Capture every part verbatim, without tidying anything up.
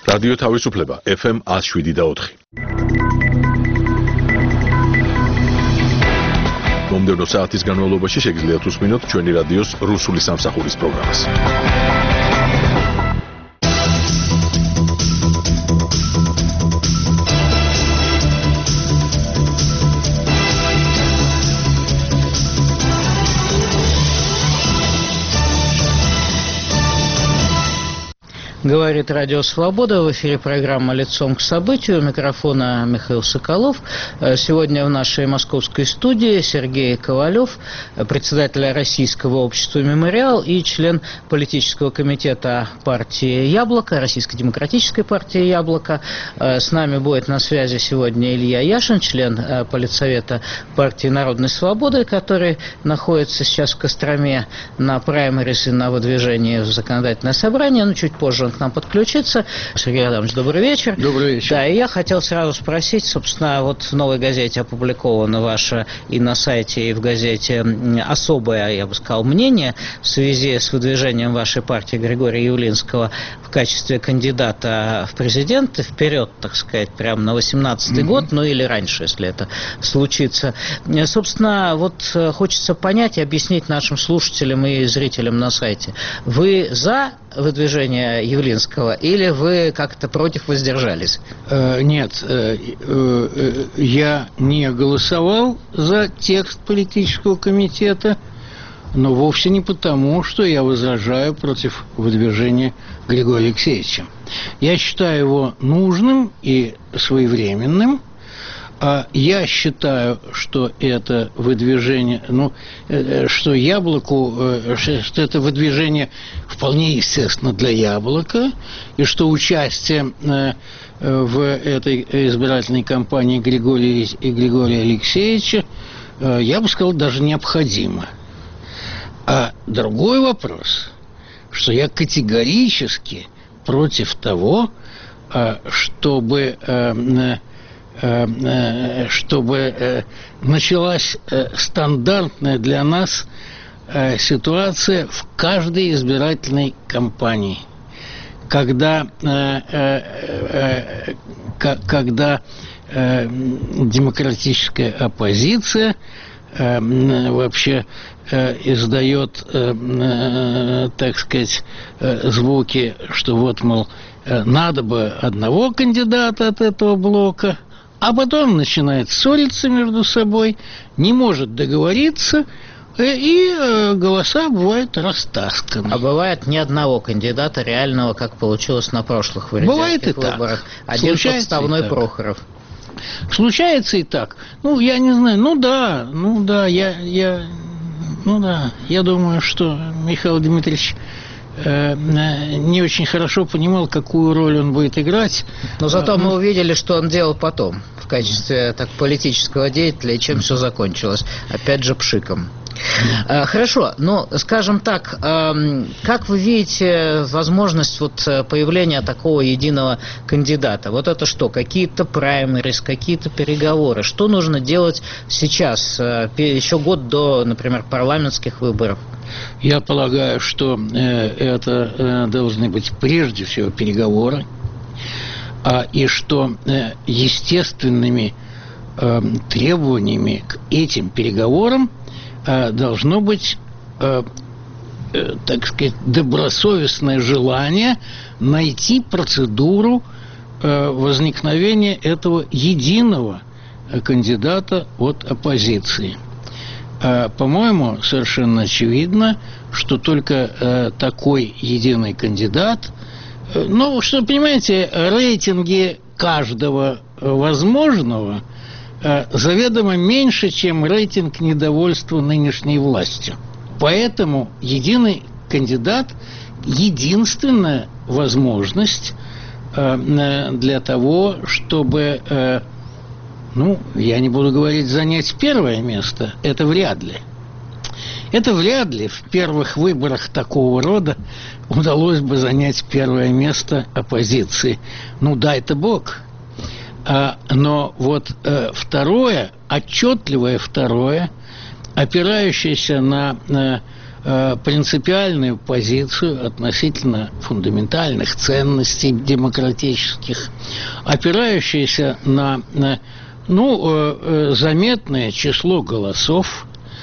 რადიო თავისუფლება ეფ ემ one oh seven და four. მომდევნო საათის განმავლობაში შეგიძლიათ უსმინოთ ჩვენი რადიოს რუსული სამსახურის პროგრამას. Говорит Радио Свобода. В эфире программа «Лицом к событию». У микрофона Михаил Соколов. Сегодня в нашей московской студии Сергей Ковалев, председатель Российского общества «Мемориал» и член политического комитета партии «Яблоко», Российской демократической партии «Яблоко». С нами будет на связи сегодня Илья Яшин, член политсовета партии «Народной свободы», который находится сейчас в Костроме на праймерисе, на выдвижении в законодательное собрание. Но чуть позже он к нам подключиться. Сергей Адамович, добрый вечер. Добрый вечер. Да, и я хотел сразу спросить, собственно, вот в «Новой газете» опубликовано ваше и на сайте, и в газете особое, я бы сказал, мнение в связи с выдвижением вашей партии Григория Явлинского в качестве кандидата в президенты вперед, так сказать, прямо на восемнадцатый mm-hmm. год, ну или раньше, если это случится. Собственно, вот хочется понять и объяснить нашим слушателям и зрителям на сайте. Вы за выдвижение Явлинского или вы как-то против, воздержались? Э, нет, э, э, я не голосовал за текст политического комитета, но вовсе не потому, что я возражаю против выдвижения Григория Алексеевича. Я считаю его нужным и своевременным. Я считаю, что это выдвижение, ну, что Яблоку, что это выдвижение вполне естественно для Яблока, и что участие в этой избирательной кампании Григория и Григория Алексеевича, я бы сказал, даже необходимо. А другой вопрос, что я категорически против того, чтобы чтобы началась стандартная для нас ситуация в каждой избирательной кампании, когда, когда демократическая оппозиция вообще издает, так сказать, звуки, что вот, мол, надо бы одного кандидата от этого блока, а потом начинает ссориться между собой, не может договориться, и голоса бывают растасканы. А бывает ни одного кандидата реального, как получилось на прошлых президентских выборах. Один подставной Прохоров. Случается и так. Ну, я не знаю, ну да, ну да, я, я, ну да, я думаю, что Михаил Дмитриевич не очень хорошо понимал, какую роль он будет играть. Но зато мы увидели, что он делал потом в качестве так, политического деятеля, и чем все закончилось. Опять же, пшиком. Хорошо, но, скажем так, как вы видите возможность вот появления такого единого кандидата? Вот это что, какие-то праймерис, какие-то переговоры? Что нужно делать сейчас, еще год до, например, парламентских выборов? Я полагаю, что это должны быть прежде всего переговоры, и что естественными требованиями к этим переговорам должно быть, так сказать, добросовестное желание найти процедуру возникновения этого единого кандидата от оппозиции. По-моему, совершенно очевидно, что только такой единый кандидат, ну, что, понимаете, рейтинги каждого возможного заведомо меньше, чем рейтинг недовольства нынешней властью. Поэтому единый кандидат – единственная возможность для того, чтобы, ну, я не буду говорить занять первое место, это вряд ли. Это вряд ли в первых выборах такого рода удалось бы занять первое место оппозиции. Ну, дай-то Бог. Но вот второе, отчетливое второе, опирающееся на принципиальную позицию относительно фундаментальных ценностей демократических, опирающуюся на, на ну, заметное число голосов,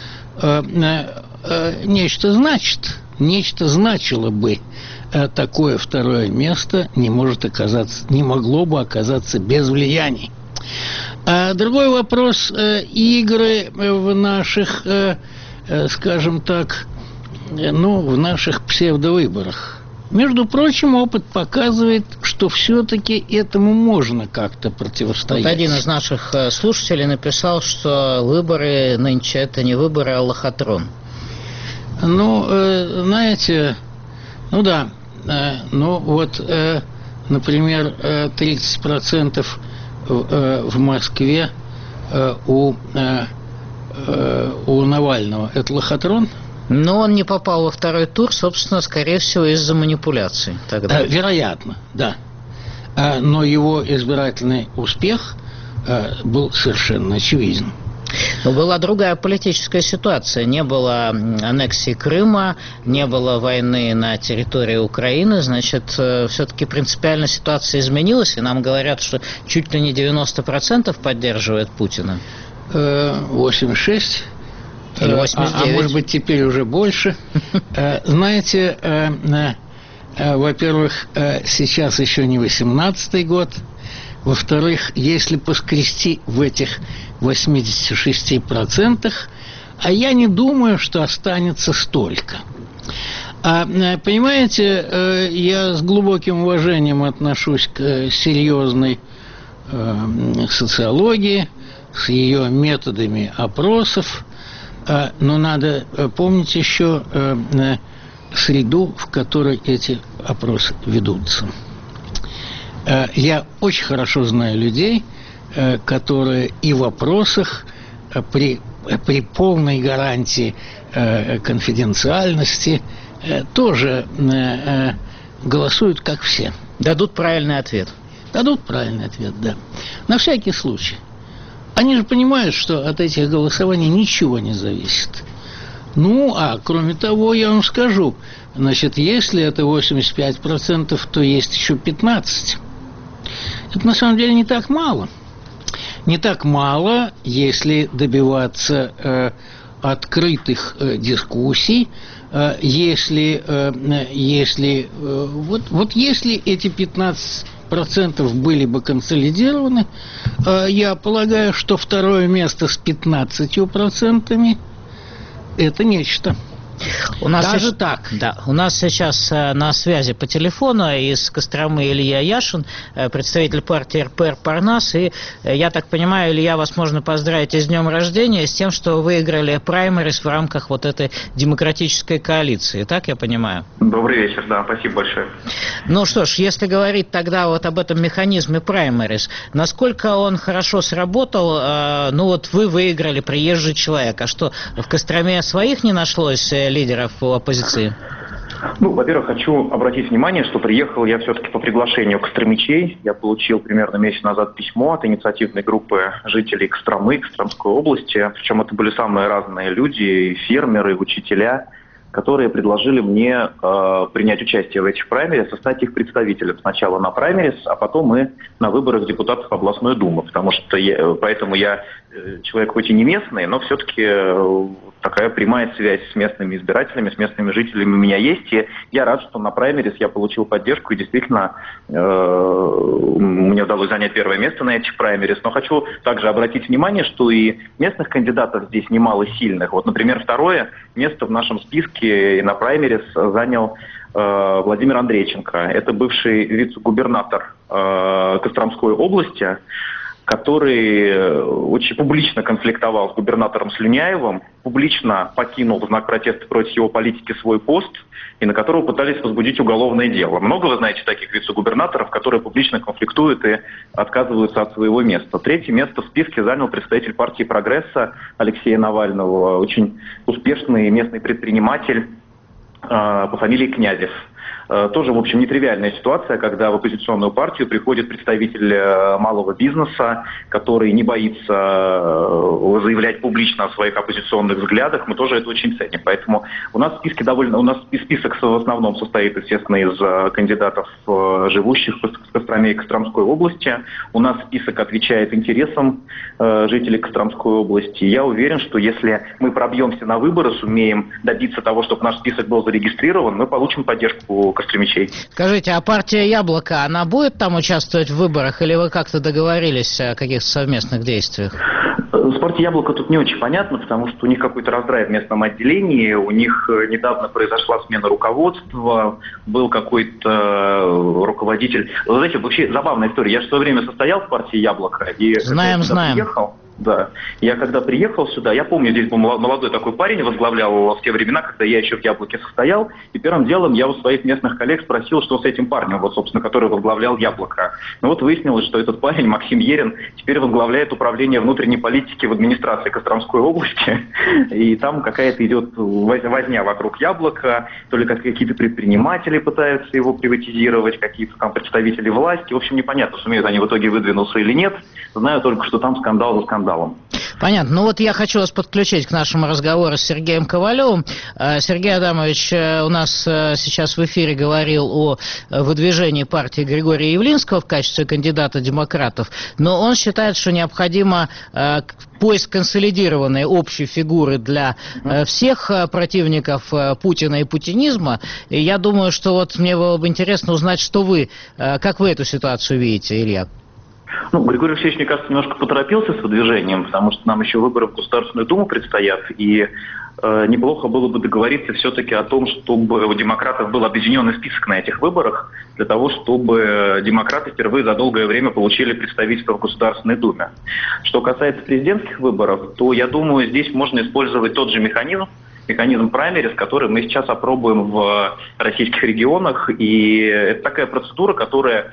нечто значит, нечто значило бы. Такое второе место не может оказаться, не могло бы оказаться без влияний. А другой вопрос: игры в наших, скажем так, ну, в наших псевдовыборах. Между прочим, опыт показывает, что все-таки этому можно как-то противостоять. Вот один из наших слушателей написал, что выборы нынче это не выборы, а лохотрон. Ну, э, знаете, ну да, э, ну вот, э, например, э, тридцать процентов в, э, в Москве э, у, э, э, у Навального – это лохотрон? Но он не попал во второй тур, собственно, скорее всего, из-за манипуляций тогда. Э, вероятно, да. Э, но его избирательный успех э, был совершенно очевиден. Но была другая политическая ситуация. Не было аннексии Крыма, не было войны на территории Украины. Значит, все-таки принципиально ситуация изменилась, и нам говорят, что чуть ли не девяносто процентов поддерживает Путина. восемьдесят шесть Или восемьдесят девять. А, а может быть, теперь уже больше. Знаете, во-первых, сейчас еще не восемнадцатый год. Во-вторых, если поскрести в этих восьмидесяти шести процентах, а я не думаю, что останется столько. А, понимаете, я с глубоким уважением отношусь к серьезной социологии, с ее методами опросов, но надо помнить еще среду, в которой эти опросы ведутся. Я очень хорошо знаю людей, которые и в опросах при, при полной гарантии конфиденциальности тоже голосуют, как все. Дадут правильный ответ. Дадут правильный ответ, да. На всякий случай. Они же понимают, что от этих голосований ничего не зависит. Ну, а кроме того, я вам скажу, значит, если это восемьдесят пять процентов, то есть еще пятнадцать процентов. Это на самом деле не так мало. Не так мало, если добиваться э, открытых э, дискуссий, э, если, э, если э, вот, вот если эти пятнадцать процентов были бы консолидированы, э, я полагаю, что второе место с пятнадцатью процентами – это нечто. У нас Даже сейчас, так. Да, у нас сейчас на связи по телефону из Костромы Илья Яшин, представитель партии эр пэ эр Парнас. И, я так понимаю, Илья, вас можно поздравить и с днем рождения, с тем, что вы выиграли праймерис в рамках вот этой демократической коалиции. Так я понимаю? Добрый вечер, да, спасибо большое. Ну что ж, если говорить тогда вот об этом механизме праймерис, насколько он хорошо сработал, ну вот вы выиграли, приезжий человек, а что, в Костроме своих не нашлось лидеров у оппозиции? Ну, во-первых, хочу обратить внимание, что приехал я все-таки по приглашению костромичей. Я получил примерно месяц назад письмо от инициативной группы жителей Костромы, Костромской области. Причем это были самые разные люди, и фермеры, и учителя, которые предложили мне э, принять участие в этих праймерис, стать их представителем сначала на праймерис, а потом и на выборах депутатов областной думы. Потому что я, поэтому я э, человек хоть и не местный, но все-таки э, такая прямая связь с местными избирателями, с местными жителями у меня есть. И я рад, что на праймерис я получил поддержку, и действительно э, мне удалось занять первое место на этих праймерис. Но хочу также обратить внимание, что и местных кандидатов здесь немало сильных. Вот, например, второе место в нашем списке и на праймерис занял э, Владимир Андрейченко. Это бывший вице-губернатор э, Костромской области, который очень публично конфликтовал с губернатором Слюняевым, публично покинул в знак протеста против его политики свой пост, и на которого пытались возбудить уголовное дело. Много вы знаете таких вице-губернаторов, которые публично конфликтуют и отказываются от своего места. Третье место в списке занял представитель партии «Прогресса» Алексея Навального, очень успешный местный предприниматель э, по фамилии Князев. Тоже, в общем, нетривиальная ситуация, когда в оппозиционную партию приходит представитель малого бизнеса, который не боится заявлять публично о своих оппозиционных взглядах. Мы тоже это очень ценим. Поэтому у нас списки довольно, у нас список в основном состоит, естественно, из кандидатов, живущих в Костроме и Костромской области. У нас список отвечает интересам жителей Костромской области. Я уверен, что если мы пробьемся на выборы, сумеем добиться того, чтобы наш список был зарегистрирован, мы получим поддержку костромичей. Скажите, а партия «Яблоко», она будет там участвовать в выборах, или вы как-то договорились о каких-то совместных действиях? С партией «Яблоко» тут не очень понятно, потому что у них какой-то раздрай в местном отделении, у них недавно произошла смена руководства, был какой-то руководитель. Вы знаете, вообще забавная история. Я же в свое время состоял в партии «Яблоко», и знаем, знаем. Приехал, да. Я когда приехал сюда, я помню, здесь был молодой такой парень, возглавлял в те времена, когда я еще в «Яблоке» состоял, и первым делом я у своих местных коллег спросил, что с этим парнем, вот, собственно, который возглавлял «Яблоко». Ну вот выяснилось, что этот парень, Максим Ерин, теперь возглавляет управление внутренней политики в администрации Костромской области, и там какая-то идет возня вокруг «Яблока», то ли какие-то предприниматели пытаются его приватизировать, какие-то там представители власти, в общем, непонятно, сумеют они в итоге выдвинуться или нет, знаю только, что там скандал за скандалом. Понятно. Ну вот я хочу вас подключить к нашему разговору с Сергеем Ковалевым. Сергей Адамович у нас сейчас в эфире говорил о выдвижении партии Григория Явлинского в качестве кандидата демократов, но он считает, что необходимо поиск консолидированной общей фигуры для всех противников Путина и путинизма. И я думаю, что вот мне было бы интересно узнать, что вы, как вы эту ситуацию видите, Илья? Ну, Григорий Алексеевич, мне кажется, немножко поторопился с выдвижением, потому что нам еще выборы в Государственную Думу предстоят, и э, неплохо было бы договориться все-таки о том, чтобы у демократов был объединенный список на этих выборах, для того, чтобы демократы впервые за долгое время получили представительство в Государственной Думе. Что касается президентских выборов, то, я думаю, здесь можно использовать тот же механизм, механизм праймерис, который мы сейчас опробуем в российских регионах. И это такая процедура, которая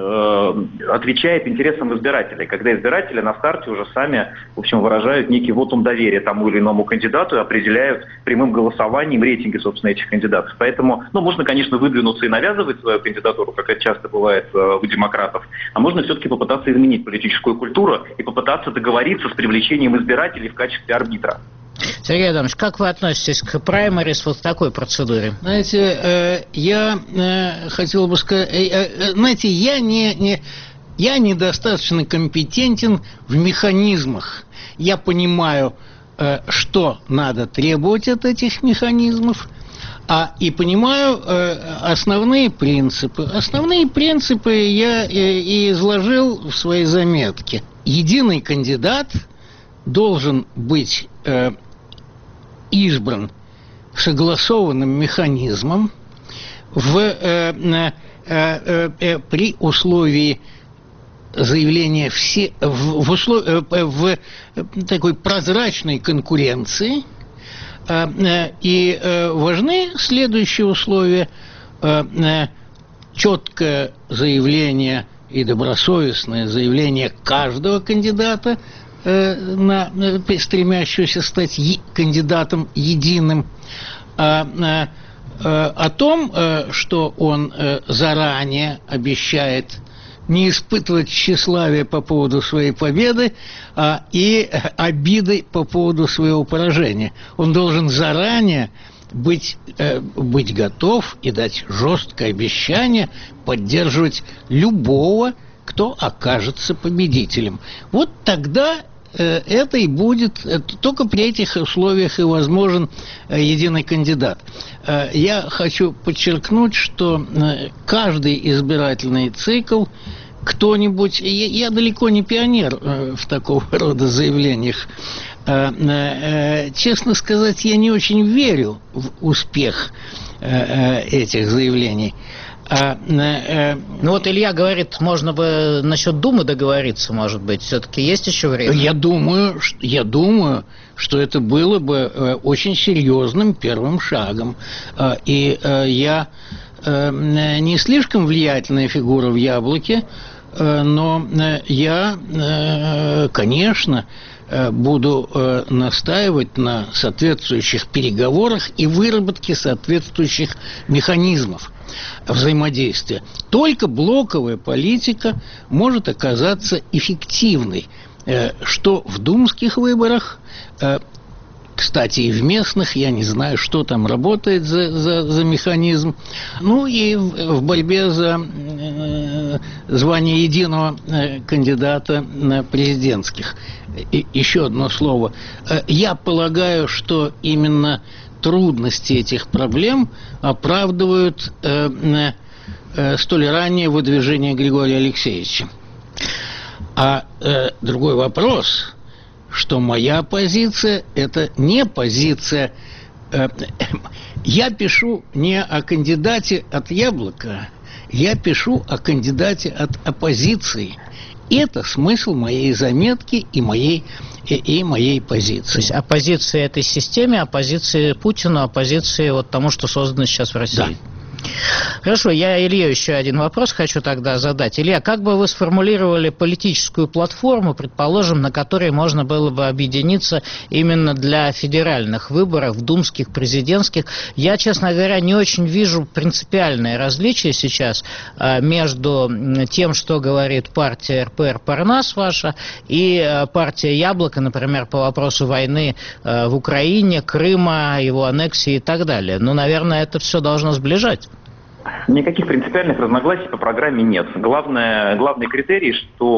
э, отвечает интересам избирателей. Когда избиратели на старте уже сами, в общем, выражают некий вотум доверия тому или иному кандидату и определяют прямым голосованием рейтинги, собственно, этих кандидатов. Поэтому, ну, можно, конечно, выдвинуться и навязывать свою кандидатуру, как это часто бывает э, у демократов, а можно все-таки попытаться изменить политическую культуру и попытаться договориться с привлечением избирателей в качестве арбитра. Сергей Адамович, как вы относитесь к праймерис вот такой процедуре? Знаете, э, я э, хотел бы сказать, э, э, знаете, я не, не, я недостаточно компетентен в механизмах. Я понимаю, э, что надо требовать от этих механизмов, а, и понимаю э, основные принципы. Основные принципы я э, и изложил в своей заметке. Единый кандидат должен быть э, избран согласованным механизмом в, э, э, э, э, при условии заявления все, в, в, услов, э, в такой прозрачной конкуренции, э, э, и э, важны следующие условия: э, э, четкое заявление и добросовестное заявление каждого кандидата, На, стремящегося стать е, кандидатом единым, а, а, а, о том, что он заранее обещает не испытывать тщеславия по поводу своей победы, а, и обиды по поводу своего поражения. Он должен заранее быть, быть готов и дать жесткое обещание поддерживать любого, кто окажется победителем. Вот тогда это и будет, только при этих условиях и возможен единый кандидат. Я хочу подчеркнуть, что каждый избирательный цикл кто-нибудь, я, я далеко не пионер в такого рода заявлениях, честно сказать, я не очень верю в успех этих заявлений. А, э, ну вот Илья говорит, можно бы насчет Думы договориться, может быть, все-таки есть еще время? Я думаю, я думаю, что это было бы э, очень серьезным первым шагом. Э, и э, я э, не слишком влиятельная фигура в «Яблоке», э, но э, я, э, конечно, буду настаивать на соответствующих переговорах и выработке соответствующих механизмов взаимодействия. Только блоковая политика может оказаться эффективной, что в думских выборах, кстати, и в местных, я не знаю, что там работает за, за, за механизм. Ну и в, в борьбе за э, звание единого э, кандидата на президентских. И, еще одно слово. Э, я полагаю, что именно трудности этих проблем оправдывают э, э, столь раннее выдвижение Григория Алексеевича. А э, другой вопрос, что моя позиция – это не позиция… Э, я пишу не о кандидате от «Яблока», я пишу о кандидате от оппозиции. Это смысл моей заметки и моей, и, и моей позиции. То есть оппозиция этой системе, оппозиции Путину, оппозиции вот тому, что создано сейчас в России. Да. Хорошо, я Илье еще один вопрос хочу тогда задать. Илья, как бы вы сформулировали политическую платформу, предположим, на которой можно было бы объединиться именно для федеральных выборов, думских, президентских? Я, честно говоря, не очень вижу принципиальное различие сейчас между тем, что говорит партия эр пэ эр Парнас ваша, и партия Яблоко, например, по вопросу войны в Украине, Крыма, его аннексии и так далее. Ну, наверное, это все должно сближать. Никаких принципиальных разногласий по программе нет. Главное, главный критерий,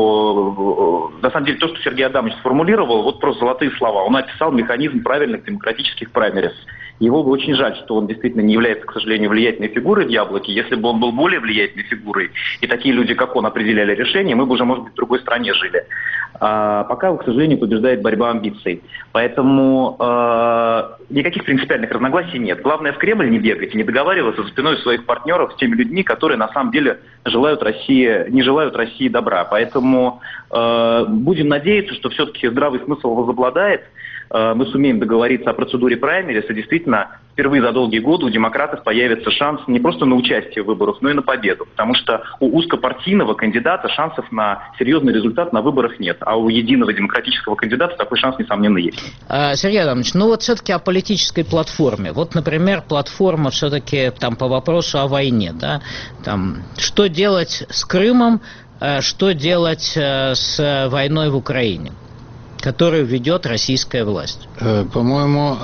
что на самом деле то, что Сергей Адамович сформулировал, вот просто золотые слова. Он описал механизм правильных демократических праймерис. Его бы очень жаль, что он действительно не является, к сожалению, влиятельной фигурой в «Яблоке». Если бы он был более влиятельной фигурой, и такие люди, как он, определяли решения, мы бы уже, может быть, в другой стране жили. А пока, к сожалению, побеждает борьба амбиций. Поэтому э, никаких принципиальных разногласий нет. Главное в Кремль не бегать и не договариваться за спиной своих партнеров с теми людьми, которые на самом деле желают России, не желают России добра. Поэтому э, будем надеяться, что все-таки здравый смысл возобладает. Мы сумеем договориться о процедуре праймерис, и действительно впервые за долгие годы у демократов появится шанс не просто на участие в выборах, но и на победу. Потому что у узкопартийного кандидата шансов на серьезный результат на выборах нет, а у единого демократического кандидата такой шанс, несомненно, есть. Сергей Адамович, ну вот все-таки о политической платформе. Вот, например, платформа все-таки там по вопросу о войне, да, там, что делать с Крымом, что делать с войной в Украине, которую ведет российская власть? По-моему,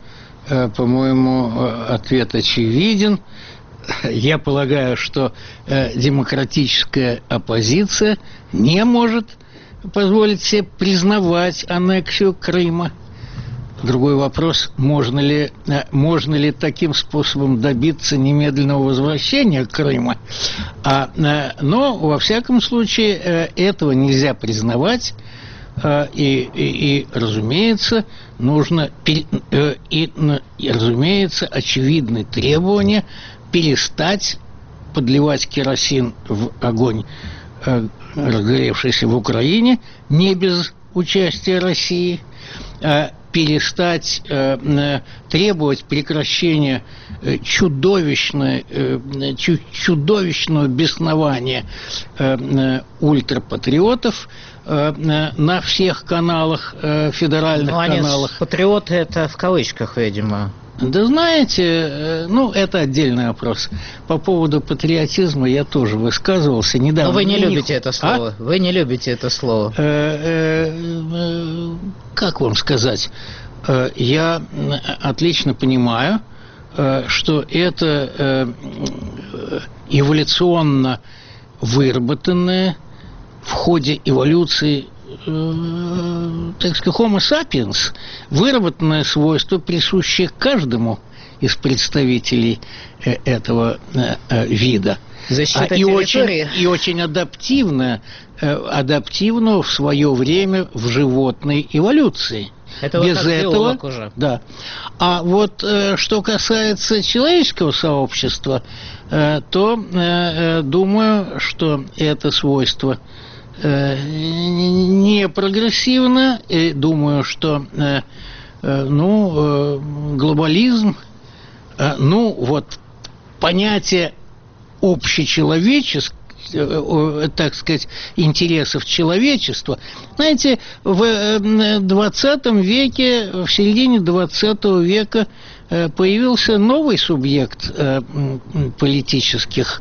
по-моему, ответ очевиден. Я полагаю, что демократическая оппозиция не может позволить себе признавать аннексию Крыма. Другой вопрос, можно ли, можно ли таким способом добиться немедленного возвращения Крыма. А, но, во всяком случае, этого нельзя признавать. И, и, и, разумеется, нужно и, и, и, разумеется, очевидны требования перестать подливать керосин в огонь, разгоревшийся в Украине, не без участия России, перестать требовать прекращения чудовищного, чудовищного беснования ультрапатриотов на всех каналах, федеральных ну, они каналах. Патриоты это в кавычках, видимо. Да знаете, ну, это отдельный вопрос. По поводу патриотизма я тоже высказывался недавно. Но вы не Мне любите не... это слово. А? Вы не любите это слово. Как вам сказать? Я отлично понимаю, что это эволюционно выработанное в ходе эволюции, так сказать, Homo sapiens, выработанное свойство, присущее каждому из представителей этого вида. Защита и территории. Очень, и очень адаптивно, адаптивно в свое время в животной эволюции. Это без вот этого, уже. Да. А вот что касается человеческого сообщества, то думаю, что это свойство не прогрессивно, и думаю, что ну, глобализм, ну вот понятие общечеловеческое, так сказать, интересов человечества. Знаете, в двадцатом веке, в середине двадцатого века появился новый субъект политических,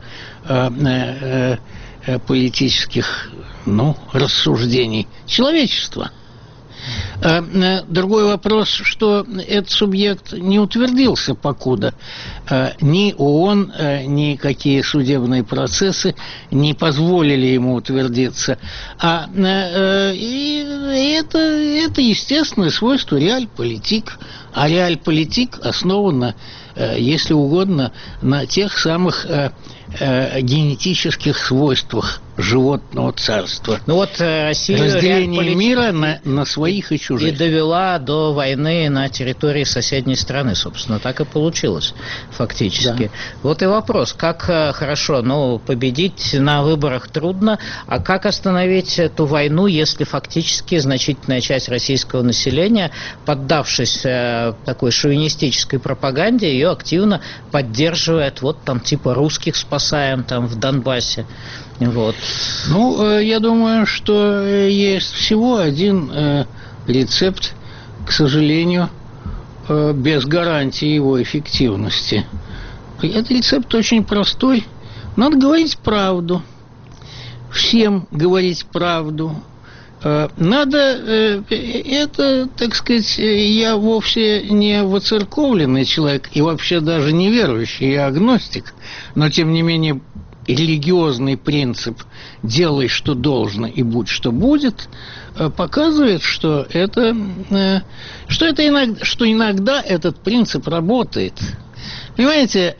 политических, ну, рассуждений – человечество. Другой вопрос, что этот субъект не утвердился покуда. Ни ООН, ни какие судебные процессы не позволили ему утвердиться. А и это, это естественное свойство реальполитик. А реальполитик основан, если угодно, на тех самых генетических свойствах животного царства. Ну вот Россия разделение мира на, на своих и чужих. И довела до войны на территории соседней страны, собственно, так и получилось фактически. Да. Вот и вопрос, как хорошо, ну, победить на выборах трудно, а как остановить эту войну, если фактически значительная часть российского населения, поддавшись такой шовинистической пропаганде, ее активно поддерживает, вот там типа русских спасаем там в Донбассе. Вот. Ну, я думаю, что есть всего один э, рецепт, к сожалению, э, без гарантии его эффективности. Этот рецепт очень простой. Надо говорить правду. Всем говорить правду. Э, надо, э, это, так сказать, я вовсе не воцерковленный человек и вообще даже не верующий, я агностик, но тем не менее религиозный принцип «делай, что должно, и будь, что будет» показывает, что это, что это иногда, что иногда этот принцип работает. Понимаете,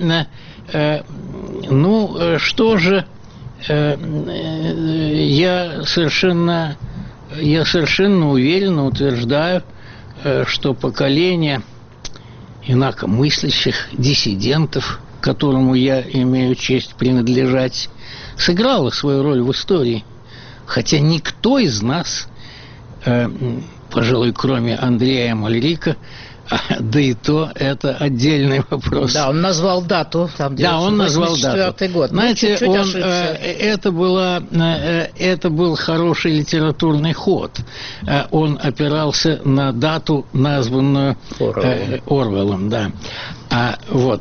ну, что же, я совершенно, я совершенно уверенно утверждаю, что поколение инакомыслящих диссидентов, к которому я имею честь принадлежать, сыграло свою роль в истории. Хотя никто из нас, э, пожалуй, кроме Андрея Мальрика, да и то это отдельный вопрос. Да, он назвал дату, там да, он назвал дату. Год. Знаете, ну, чуть-чуть он, ошибся. это, была, это был хороший литературный ход. Он опирался на дату, названную Орвеллом. Орвеллом, да. А, вот.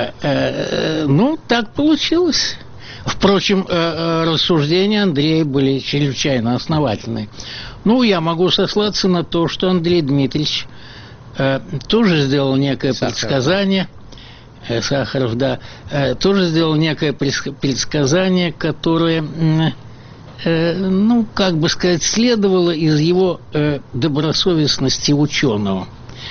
Ну, так получилось. Впрочем, рассуждения Андрея были чрезвычайно основательные. Ну, я могу сослаться на то, что Андрей Дмитриевич тоже сделал некое Сахаров. предсказание, Сахаров, да, тоже сделал некое предсказание, которое, ну, как бы сказать, следовало из его добросовестности ученого,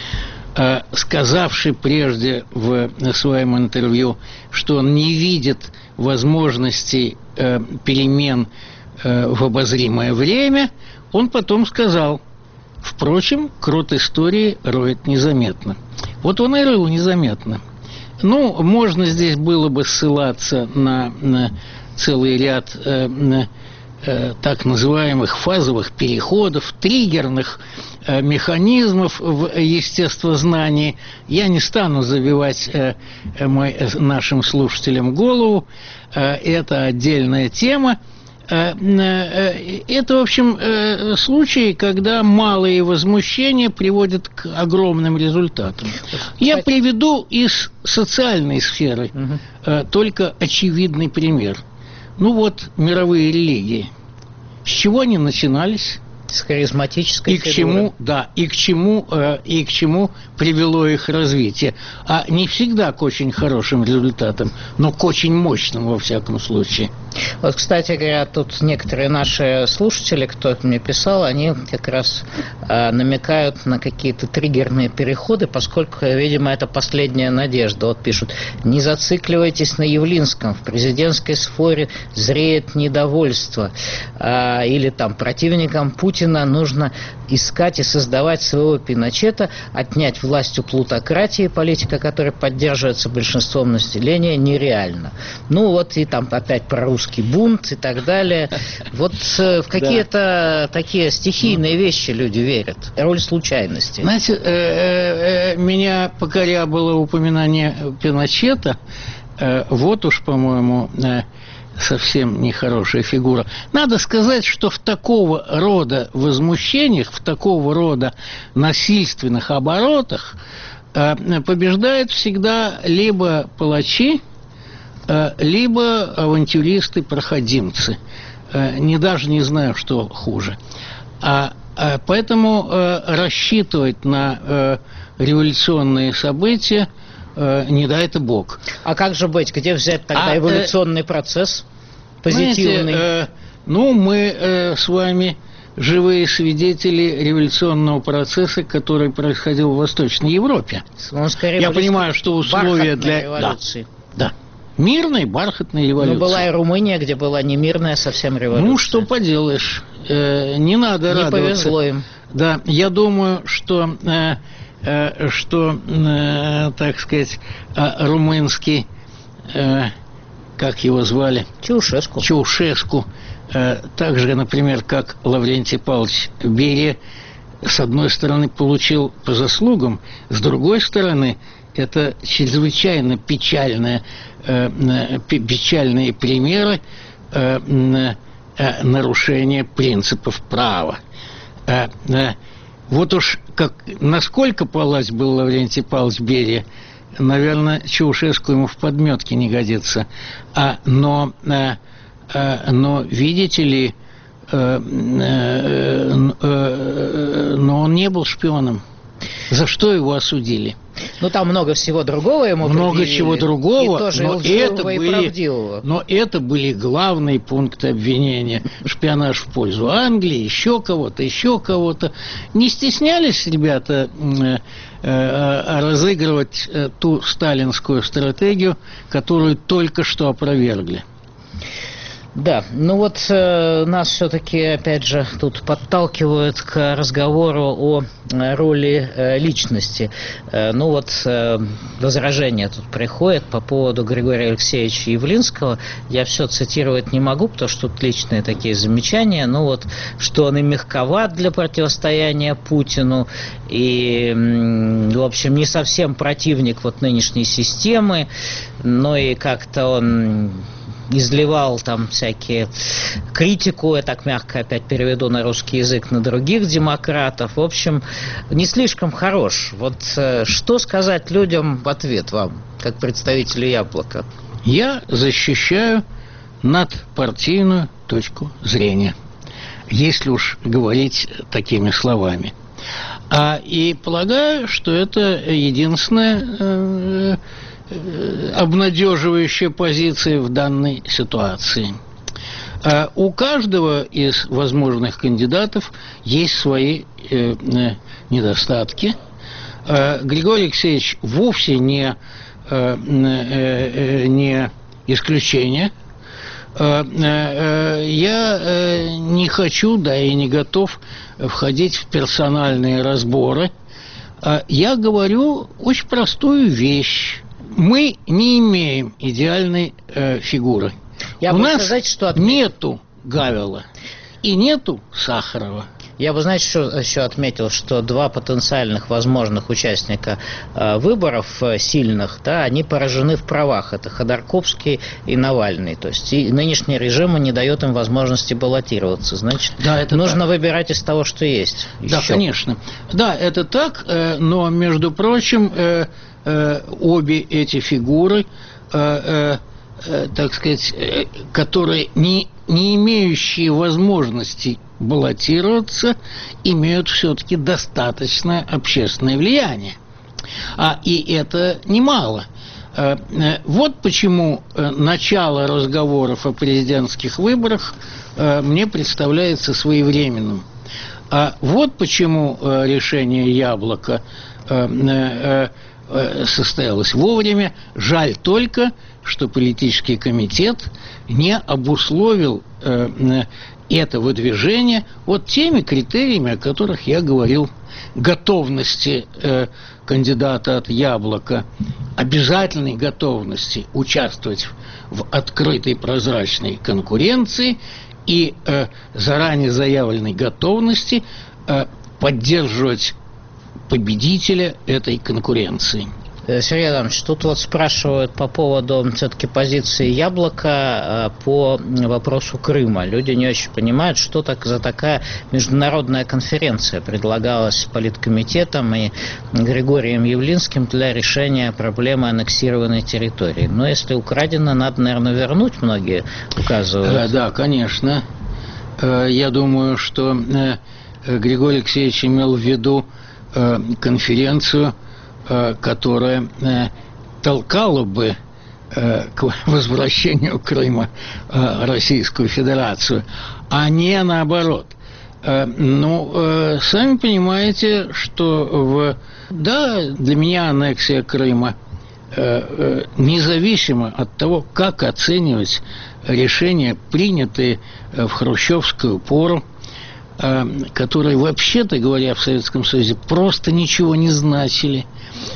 сказавший прежде в своем интервью, что он не видит возможностей перемен в обозримое время, он потом сказал: впрочем, крот истории роет незаметно. Вот он и рыл незаметно. Ну, можно здесь было бы ссылаться на, на целый ряд э, э, так называемых фазовых переходов, триггерных э, механизмов в естествознании. Я не стану забивать э, мой, э, нашим слушателям голову. Э, это отдельная тема. Это, в общем, случаи, когда малые возмущения приводят к огромным результатам. Я приведу из социальной сферы угу. только очевидный пример. Ну вот, мировые религии. С чего они начинались? С харизматической и к чему, да, и к чему, э, и к чему привело их развитие. А не всегда к очень хорошим результатам, но к очень мощным, во всяком случае. Вот, кстати говоря, тут некоторые наши слушатели, кто мне писал, они как раз э, намекают на какие-то триггерные переходы, поскольку, видимо, это последняя надежда. Вот пишут: не зацикливайтесь на Явлинском, в президентской сфере зреет недовольство. Э, или там противникам Путина нужно искать и создавать своего Пиночета, отнять власть у плутократии, политика, которая поддерживается большинством населения, нереально. Ну вот и там опять про русский бунт и так далее. Вот в какие-то такие стихийные вещи люди верят. Роль случайности. Знаете, меня покорябало упоминание Пиночета. Вот уж, по-моему, совсем нехорошая фигура. Надо сказать, что в такого рода возмущениях, в такого рода насильственных оборотах побеждают всегда либо палачи, либо авантюристы-проходимцы. Не даже не знаю, что хуже. А, а поэтому рассчитывать на революционные события не дай-то Бог. А как же быть? Где взять тогда а, эволюционный э, процесс позитивный? Знаете, э, ну, мы э, с вами живые свидетели революционного процесса, который происходил в Восточной Европе. Он скорее Я понимаю, что условия для революции. Да, да. Мирной, бархатной революции. Но была и Румыния, где была не мирная совсем революция. Ну, что поделаешь. Э, не надо не радоваться. Не повезло им. Да, я думаю, что... Э, что, э, так сказать, румынский, э, как его звали? Чаушеску. Чаушеску, э, так же, например, как Лаврентий Павлович Берия, с одной стороны, получил по заслугам, с другой стороны, это чрезвычайно печальные, э, печальные примеры э, э, нарушения принципов права. Э, э, Вот уж как, насколько палач был Лаврентий Павлович Берия, наверное, Чаушеску ему в подметке не годится. А, но, а, а, но, видите ли, а, а, а, но он не был шпионом. За что его осудили? Ну, там много всего другого ему Много предъявили. чего другого, и тоже но, это и были, но это были главные пункты обвинения. Шпионаж в пользу Англии, еще кого-то, еще кого-то. Не стеснялись ребята э, э, разыгрывать э, ту сталинскую стратегию, которую только что опровергли. Да, ну вот э, нас все-таки, опять же, тут подталкивают к разговору о э, роли э, личности. Э, ну вот э, возражение тут приходит по поводу Григория Алексеевича Явлинского. Я все цитировать не могу, потому что тут личные такие замечания. Ну вот, что он и мягковат для противостояния Путину, и, в общем, не совсем противник вот нынешней системы, но и как-то он... изливал там всякие критику, я так мягко опять переведу на русский язык, на других демократов. В общем, не слишком хорош. Вот э, что сказать людям в ответ вам, как представителю «Яблока»? Я защищаю надпартийную точку зрения, если уж говорить такими словами. А, и полагаю, что это единственная... Э, обнадеживающая позиция в данной ситуации. У каждого из возможных кандидатов есть свои э, недостатки. Григорий Алексеевич вовсе не, э, э, не исключение. Я не хочу, да и не готов входить в персональные разборы. Я говорю очень простую вещь. Мы не имеем идеальной э, фигуры. Я У бы нас сказать, что от... нету Гавела и нету Сахарова. Я бы, знаете, что еще отметил, что два потенциальных возможных участника э, выборов э, сильных, да, они поражены в правах. Это Ходорковский и Навальный. То есть и нынешний режим не дает им возможности баллотироваться. Значит, да, это нужно так. выбирать из того, что есть. Да, еще. конечно. Да, это так, э, но, между прочим, э, э, обе эти фигуры, э, э, так сказать, э, которые не, не имеющие возможности баллотироваться, имеют все-таки достаточное общественное влияние. А, и это немало. Вот почему начало разговоров о президентских выборах мне представляется своевременным. А вот почему решение «Яблока» состоялось вовремя. Жаль только, что политический комитет не обусловил это выдвижение вот теми критериями, о которых я говорил. Готовности э, кандидата от «Яблока», обязательной готовности участвовать в открытой прозрачной конкуренции и э, заранее заявленной готовности э, поддерживать победителя этой конкуренции. Сергей Адамович, тут вот спрашивают по поводу все-таки позиции Яблока по вопросу Крыма. Люди не очень понимают, что так за такая международная конференция предлагалась Политкомитетом и Григорием Явлинским для решения проблемы аннексированной территории. Но если украдено, надо, наверное, вернуть, многие указывают. Да, конечно. Я думаю, что Григорий Алексеевич имел в виду конференцию, которая толкала бы к возвращению Крыма в Российскую Федерацию, а не наоборот. Ну, сами понимаете, что в... да, для меня аннексия Крыма, независимо от того, как оценивать решения, принятые в хрущевскую пору, которые, вообще-то говоря, в Советском Союзе просто ничего не значили.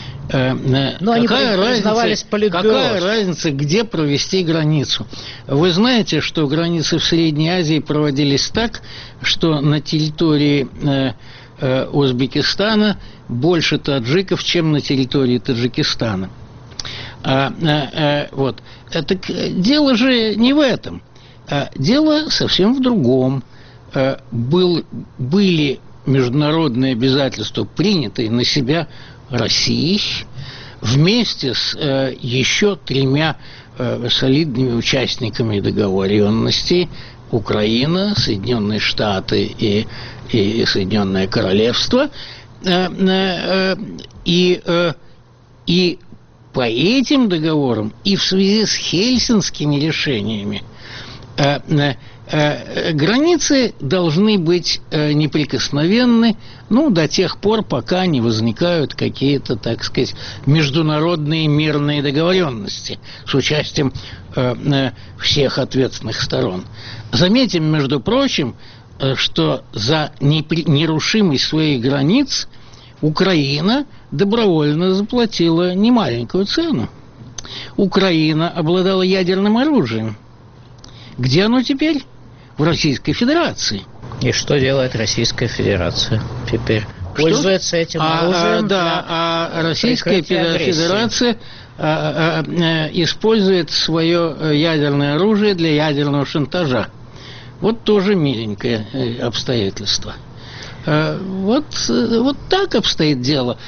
Но они признавались политбюро. Какая разница, где провести границу? Вы знаете, что границы в Средней Азии проводились так, что на территории э, э, Узбекистана больше таджиков, чем на территории Таджикистана. А, а, а, вот. Это, дело же не в этом. А, дело совсем в другом. А, был, были международные обязательства, принятые на себя Россией, вместе с э, еще тремя э, солидными участниками договоренностей: Украина, Соединенные Штаты и, и Соединенное Королевство. Э, э, и, э, и по этим договорам, и в связи с хельсинскими решениями, э, э, э, границы должны быть э, неприкосновенны, ну, до тех пор, пока не возникают какие-то, так сказать, международные мирные договоренности с участием э, э, всех ответственных сторон. Заметим, между прочим, э, что за непри- нерушимость своих границ Украина добровольно заплатила немаленькую цену. Украина обладала ядерным оружием. Где оно теперь? В Российской Федерации. И что делает Российская Федерация теперь? Что? Пользуется этим оружием. А, а, да, а Российская Федерация а, а, а, использует свое ядерное оружие для ядерного шантажа. Вот тоже миленькое обстоятельство. Вот, вот так обстоит дело.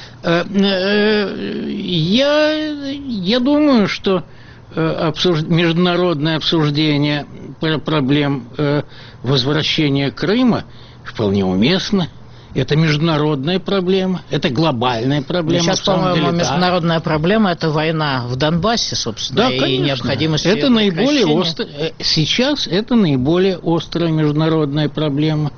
Я, я думаю, что обсуж... международное обсуждение проблем возвращения Крыма вполне уместно. Это международная проблема, это глобальная проблема. Сейчас, по-моему, международная да. проблема – это война в Донбассе, собственно, да, и конечно. необходимость это ее наиболее остр... Сейчас это наиболее острая международная проблема.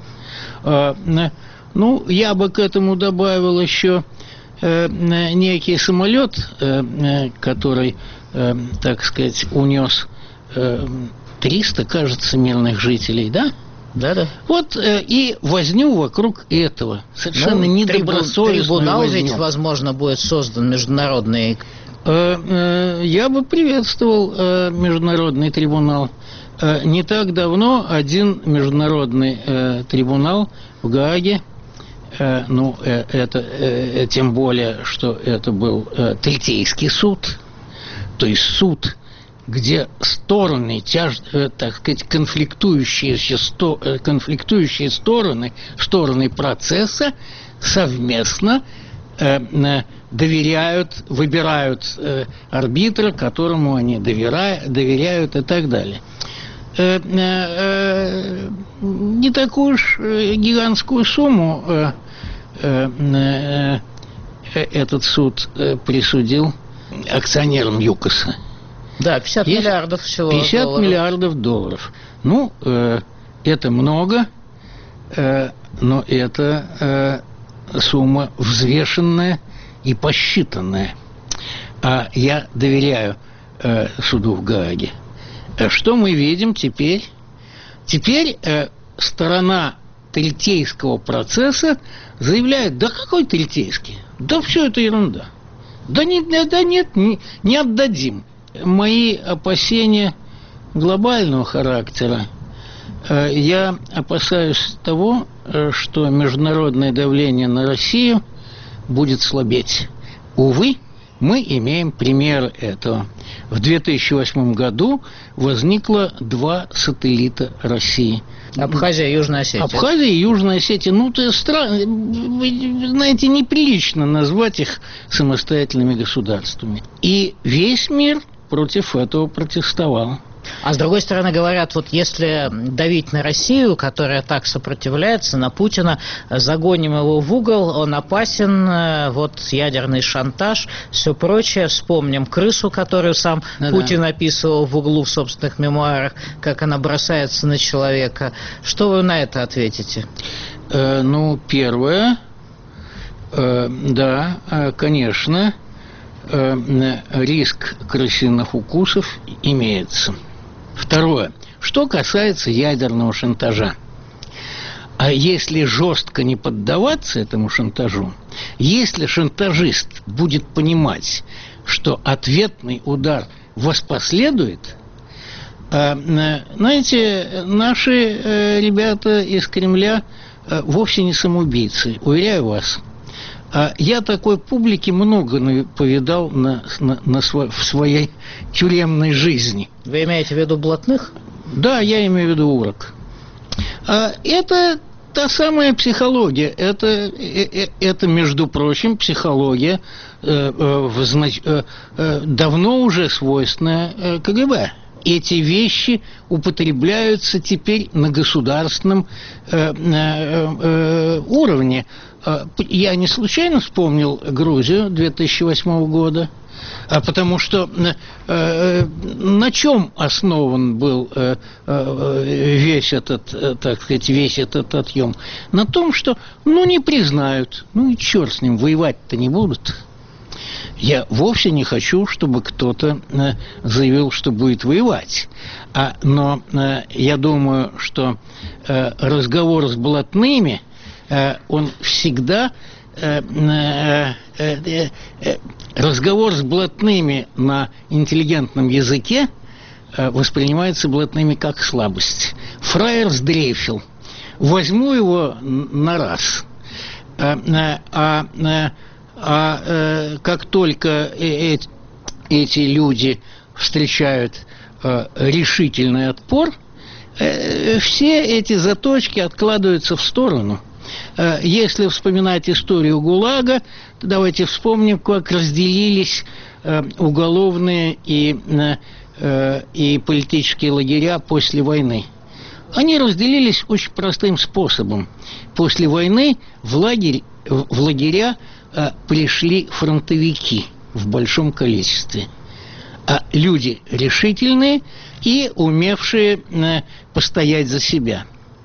Ну, я бы к этому добавил еще некий самолет, который, так сказать, унес триста, кажется, мирных жителей, да? Да, да. Вот э, и возню вокруг этого. Совершенно ну, недобросовестную трибунал возню. ведь, возможно, будет создан международный. Э, э, я бы приветствовал э, международный трибунал. Э, не так давно один международный э, трибунал в Гааге, э, ну, э, это э, тем более, что это был э, Третейский суд, то есть суд, где стороны, тяж, так сказать, конфликтующие, конфликтующие стороны, стороны процесса совместно э, доверяют, выбирают э, арбитра, которому они доверяют, доверяют и так далее. Э, э, не такую уж гигантскую сумму э, э, э, этот суд э, присудил акционерам ЮКОСа. Да, пятьдесят Есть миллиардов всего пятьдесят долларов. миллиардов долларов. Ну, э, это много, э, но это э, сумма взвешенная и посчитанная. А я доверяю э, суду в Гааге. Что мы видим теперь? Теперь э, сторона Третейского процесса заявляет: да какой Третейский? Да все это ерунда. Да, не, да нет, не, не отдадим. Мои опасения глобального характера. Я опасаюсь того, что международное давление на Россию будет слабеть. Увы, Мы имеем пример этого. В две тысячи восьмом году возникло два сателлита России. Абхазия и Южная Осетия. Абхазия и Южная Осетия. Ну, это странно. Вы знаете, неприлично назвать их самостоятельными государствами. И весь мир против этого протестовал. А с другой стороны, говорят, вот если давить на Россию, которая так сопротивляется, на Путина, загоним его в угол, он опасен, вот ядерный шантаж, все прочее. Вспомним крысу, которую сам да-да. Путин описывал в углу в собственных мемуарах, как она бросается на человека. Что вы на это ответите? Э, ну, первое, э, да, э, конечно, э, риск крысиных укусов имеется. Второе. Что касается ядерного шантажа. А если жестко не поддаваться этому шантажу, если шантажист будет понимать, что ответный удар воспоследует, знаете, наши ребята из Кремля вовсе не самоубийцы, уверяю вас. Я такой публики много повидал на, на, на сво, в своей тюремной жизни. Вы имеете в виду блатных? Да, я имею в виду урок. Это та самая психология. Это, это между прочим, психология давно уже свойственная КГБ. Эти вещи употребляются теперь на государственном э, э, уровне. Я не случайно вспомнил Грузию две тысячи восьмого года, а потому что э, на чем основан был э, э, весь этот, э, так сказать, весь этот отъем? На том, что, ну, не признают, ну и черт с ним, воевать-то не будут. Я вовсе не хочу, чтобы кто-то э, заявил, что будет воевать. А, но э, я думаю, что э, разговор с блатными, э, он всегда... Э, э, э, э, разговор с блатными на интеллигентном языке э, воспринимается блатными как слабость. Фраер сдрейфил. Возьму его на раз. Э, э, а... Э, А э, как только э, э, эти люди встречают э, решительный отпор, э, все эти заточки откладываются в сторону. Э, если вспоминать историю ГУЛАГа, то давайте вспомним, как разделились э, уголовные и, э, и политические лагеря после войны. Они разделились очень простым способом. После войны в, лагерь, в лагеря пришли фронтовики в большом количестве, а люди решительные и умевшие э, постоять за себя.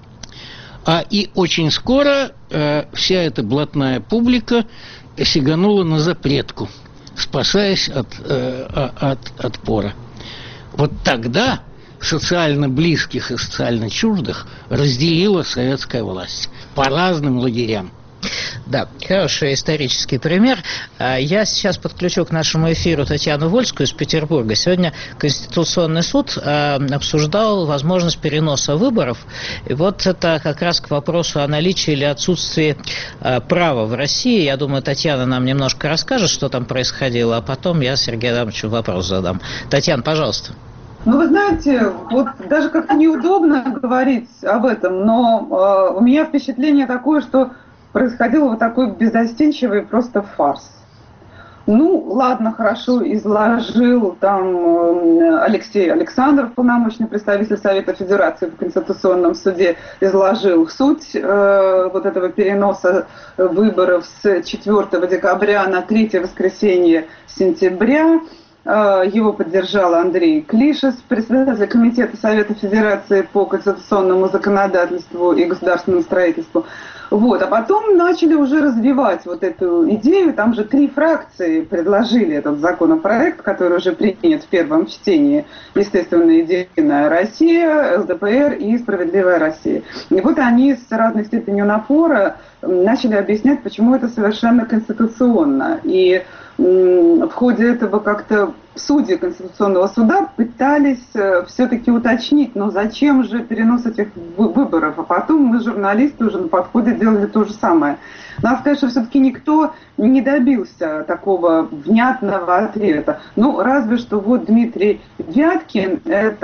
А и очень скоро э, вся эта блатная публика сиганула на запретку, спасаясь от, э, от отпора. Вот тогда социально близких и социально чуждых разделила советская власть по разным лагерям. Да, хороший исторический пример. Я сейчас подключу к нашему эфиру Татьяну Вольскую из Петербурга. Сегодня Конституционный суд обсуждал возможность переноса выборов. И вот это как раз к вопросу о наличии или отсутствии права в России. Я думаю, Татьяна нам немножко расскажет, что там происходило, а потом я Сергею Адамовичу вопрос задам. Татьяна, пожалуйста. Ну, вы знаете, вот даже как-то неудобно говорить об этом, но э, у меня впечатление такое, что происходил вот такой беззастенчивый просто фарс. Ну, ладно, хорошо, изложил там Алексей Александров, полномочный представитель Совета Федерации в Конституционном суде, изложил суть э, вот этого переноса выборов с четвёртого декабря на третье воскресенье сентября. Его поддержал Андрей Клишес, председатель Комитета Совета Федерации по конституционному законодательству и государственному строительству. Вот. А потом начали уже развивать вот эту идею. Там же три фракции предложили этот законопроект, который уже принят в первом чтении. Естественно, Единая Россия, ЛДПР и Справедливая Россия. И вот они с разной степенью напора начали объяснять, почему это совершенно конституционно. И в ходе этого как-то судьи Конституционного суда пытались все-таки уточнить, но зачем же перенос этих выборов? А потом мы, журналисты, уже на подходе делали то же самое. Надо сказать, что все-таки никто не добился такого внятного ответа. Ну, разве что вот Дмитрий Вяткин,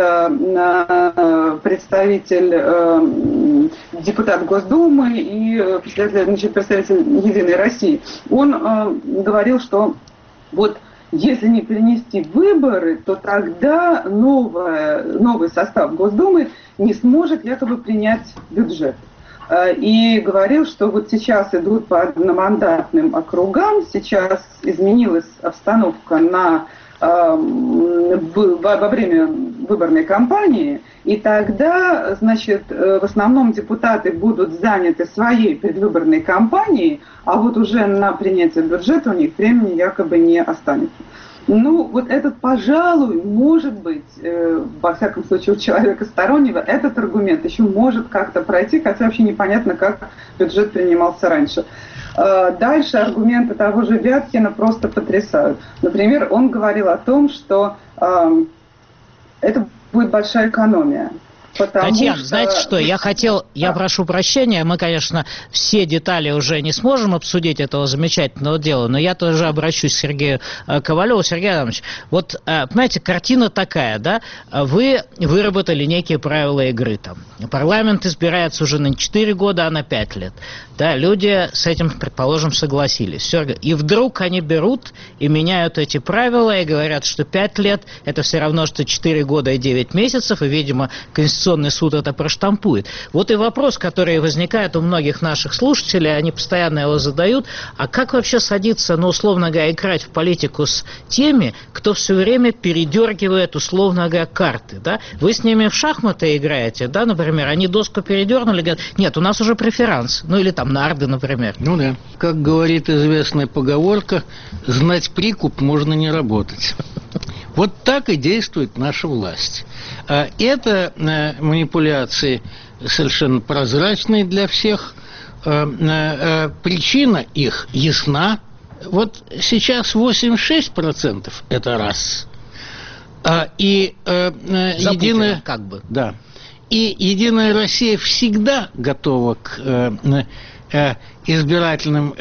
это представитель, депутат Госдумы и представитель, значит, представитель «Единой России», он говорил, что вот если не перенести выборы, то тогда новое, новый состав Госдумы не сможет якобы принять бюджет. И говорил, что вот сейчас идут по одномандатным округам, сейчас изменилась обстановка на, э, во время выборной кампании, и тогда, значит, в основном депутаты будут заняты своей предвыборной кампанией, а вот уже на принятие бюджета у них времени якобы не останется. Ну, вот этот, пожалуй, может быть, э, во всяком случае, у человека стороннего, этот аргумент еще может как-то пройти, хотя вообще непонятно, как бюджет принимался раньше. Э, дальше аргументы того же Вяткина просто потрясают. Например, он говорил о том, что э, это будет большая экономия. Татьяна, что... знаете что, я хотел, я прошу прощения, мы, конечно, все детали уже не сможем обсудить этого замечательного дела, но я тоже обращусь к Сергею Ковалеву. Сергей Адамович, вот, понимаете, картина такая, да, вы выработали некие правила игры там. Парламент избирается уже на четыре года, а на пять лет. Да, люди с этим, предположим, согласились. Все, и вдруг они берут и меняют эти правила и говорят, что пять лет это все равно, что четыре года и девять месяцев, и, видимо, Конституционный суд это проштампует. Вот и вопрос, который возникает у многих наших слушателей, они постоянно его задают, а как вообще садиться, ну, условно говоря, играть в политику с теми, кто все время передергивает, условно говоря, карты, да? Вы с ними в шахматы играете, да, например, они доску передернули, говорят, нет, у нас уже преферанс, ну, или там нарды, например. Ну да. Как говорит известная поговорка, знать прикуп можно не работать. Вот так и действует наша власть. Это манипуляции совершенно прозрачные для всех. Причина их ясна. Вот сейчас восемьдесят шесть процентов это раз. И единая, как бы. Да. И Единая Россия всегда готова к избирательным,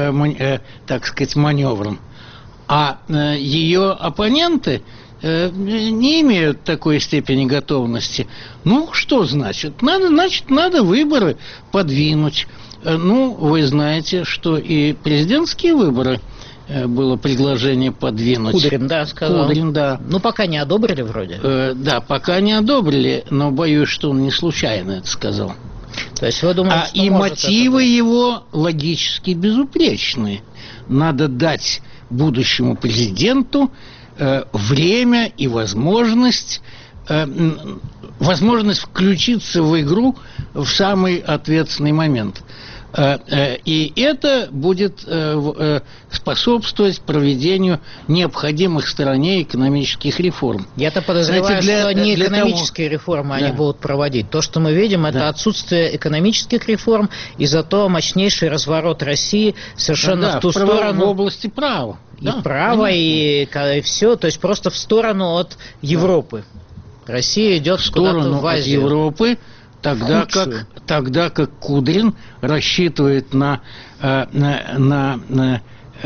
так сказать, маневрам. А э, ее оппоненты э, не имеют такой степени готовности. Ну, что значит? Надо, значит, надо выборы подвинуть. Э, ну, вы знаете, что и президентские выборы э, было предложение подвинуть. Кудрин, да, сказал. Кудрин, да. Ну, пока не одобрили вроде. Э, да, пока не одобрили, но боюсь, что он не случайно это сказал. То есть вы думаете, а что и может мотивы это... его логически безупречные. Надо дать будущему президенту э, время и возможность, э, возможность включиться в игру в самый ответственный момент. Э, э, и это будет э, э, способствовать проведению необходимых стране экономических реформ. Я-то подозреваю, Знаете, для, что не для экономические того... реформы да. они будут проводить. То, что мы видим, это да. отсутствие экономических реформ и зато мощнейший разворот России совершенно да, в ту в право, сторону... в области права. И да, право, и, и все, то есть просто в сторону от Европы. Да. Россия идет в куда-то сторону в Азию. от Европы, тогда как, тогда как Кудрин рассчитывает на, э, на, на, на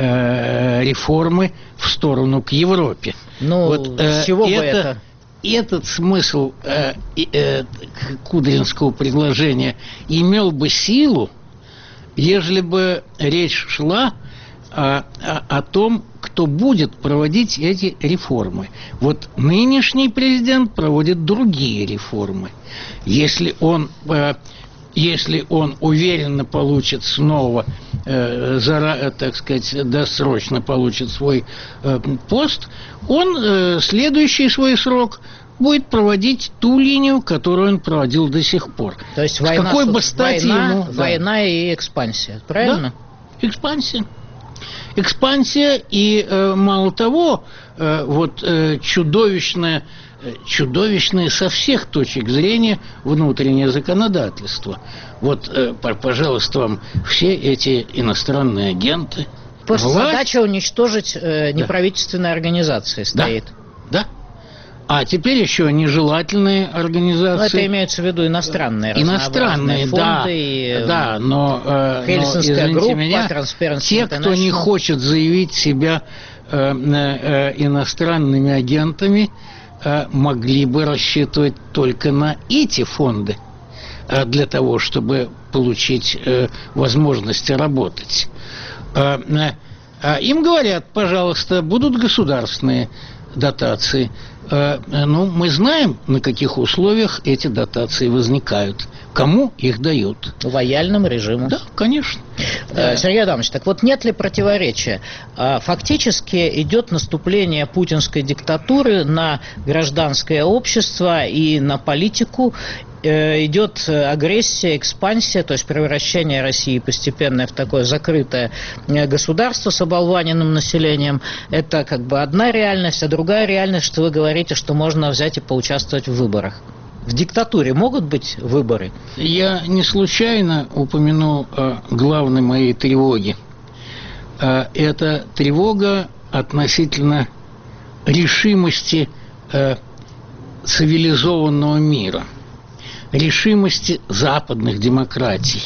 э, реформы в сторону к Европе. Ну, вот, э, с чего это, бы это? Этот смысл э, э, кудринского предложения имел бы силу, ежели бы речь шла о, о, о том, кто будет проводить эти реформы. Вот нынешний президент проводит другие реформы. Если он, э, если он уверенно получит снова, э, зара, так сказать, досрочно получит свой э, пост, он э, следующий свой срок будет проводить ту линию, которую он проводил до сих пор. То есть война, какой бы стати война, ему, война да. и экспансия, правильно? Да, экспансия. Экспансия и, э, мало того, э, вот э, чудовищное, чудовищное со всех точек зрения внутреннее законодательство. Вот, э, пожалуйста, вам все эти иностранные агенты, просто власть... задача уничтожить э, неправительственные да. организации стоит. Да, да. А теперь еще нежелательные организации. Ну, это имеется в виду иностранные, иностранные, фонды, да, и, да, но, э, но извините группа, меня, те, кто не хочет заявить себя э, э, иностранными агентами, э, могли бы рассчитывать только на эти фонды э, для того, чтобы получить э, возможность работать. Э, э, им говорят, пожалуйста, будут государственные дотации. Ну, мы знаем, на каких условиях эти дотации возникают. Кому их дают? Лояльному режиму. Да, конечно. Сергей Адамович, так вот нет ли противоречия? Фактически идет наступление путинской диктатуры на гражданское общество и на политику. Идет агрессия, экспансия, то есть превращение России постепенно в такое закрытое государство с оболваненным населением. Это как бы одна реальность, а другая реальность, что вы говорите, что можно взять и поучаствовать в выборах. В диктатуре могут быть выборы? Я не случайно упомянул о главной моей тревоге. Это тревога относительно решимости цивилизованного мира, решимости западных демократий.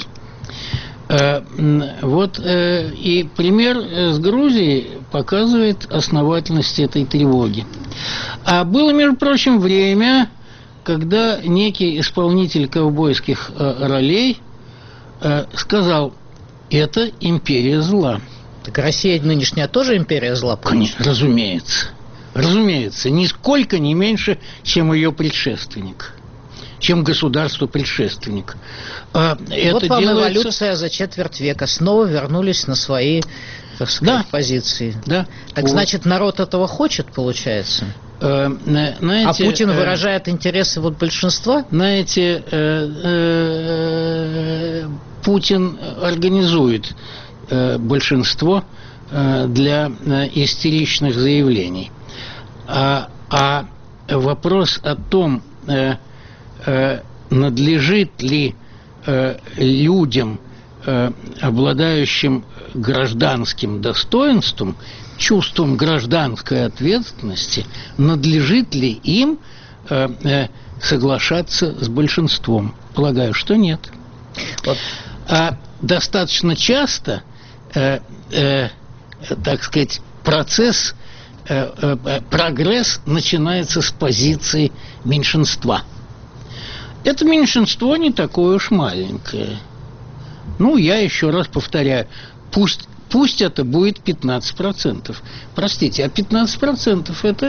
Вот и пример с Грузией показывает основательность этой тревоги. А было, между прочим, время, когда некий исполнитель ковбойских ролей сказал: это империя зла. Так Россия нынешняя тоже империя зла? Конечно, разумеется. Разумеется, нисколько не меньше, чем ее предшественник, чем государство-предшественник. А это вот вам делается... эволюция за четверть века. Снова вернулись на свои, так сказать, да. позиции. Да. Так вот. Значит, народ этого хочет, получается? Э, знаете, а Путин э, выражает интересы вот большинства? Знаете, э, э, Путин организует э, большинство э, для э, истеричных заявлений. А, а вопрос о том, э, э, надлежит ли э, людям, э, обладающим гражданским достоинством, чувством гражданской ответственности, надлежит ли им э, э, соглашаться с большинством? Полагаю, что нет. Вот. А достаточно часто, э, э, так сказать, процесс, э, э, прогресс начинается с позиции меньшинства. Это меньшинство не такое уж маленькое. Ну, я еще раз повторяю, пусть, пусть это будет пятнадцать процентов. Простите, а пятнадцать процентов это,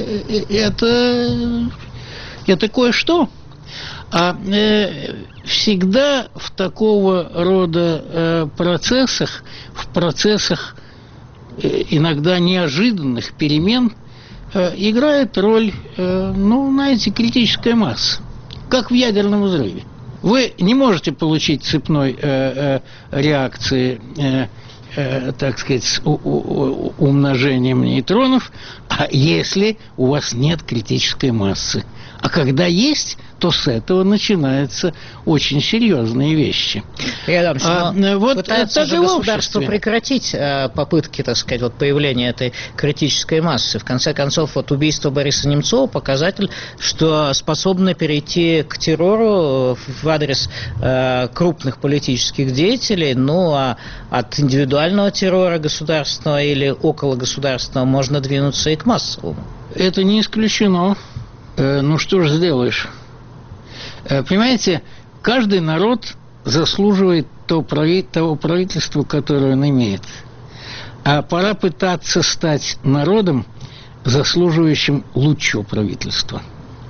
это, это кое-что. А э, всегда в такого рода э, процессах, в процессах э, иногда неожиданных перемен э, играет роль, э, ну, знаете, критическая масса. Как в ядерном взрыве. Вы не можете получить цепной э, э, реакции, э, э, так сказать, с у, у, умножением нейтронов, а если у вас нет критической массы. А когда есть, то с этого начинаются очень серьезные вещи. Я а, вот пытается же государство обществе. прекратить а, попытки, так сказать, вот появления этой критической массы. В конце концов, вот убийство Бориса Немцова показатель, что способны перейти к террору в адрес а, крупных политических деятелей, ну а от индивидуального террора государственного или окологосударственного можно двинуться и к массовому. Это не исключено. Э, ну что же сделаешь? Понимаете, каждый народ заслуживает того правительства, которое он имеет. А пора пытаться стать народом, заслуживающим лучшего правительства.